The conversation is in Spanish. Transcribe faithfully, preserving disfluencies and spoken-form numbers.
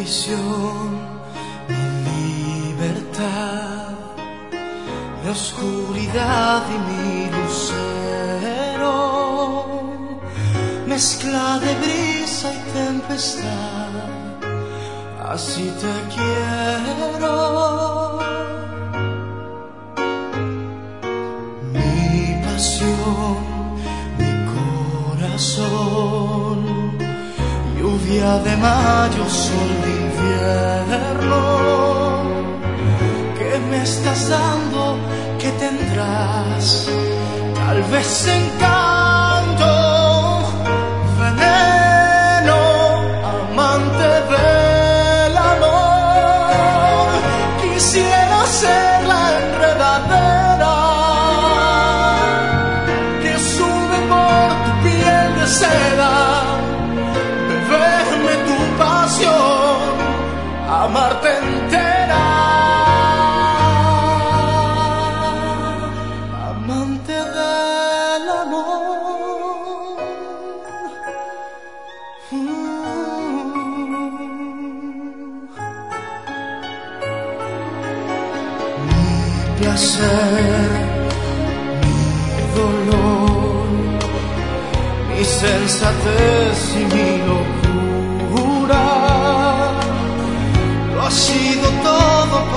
prisión, mi libertad, mi oscuridad y mi lucero, mezcla de brisa y tempestad, así te quiero. Mi pasión, mi corazón, lluvia de mayo, sol de invierno, ¿qué me estás dando? ¿Qué tendrás? Tal vez encanto, veneno, amante del amor. Quisiera ser la enredadera que sube por tu piel de seda, beberme tu pasión, amarte entera, amante del amor. Mm. Mi placer, mi dolor, mi sensatez y mi locura, lo ha sido todo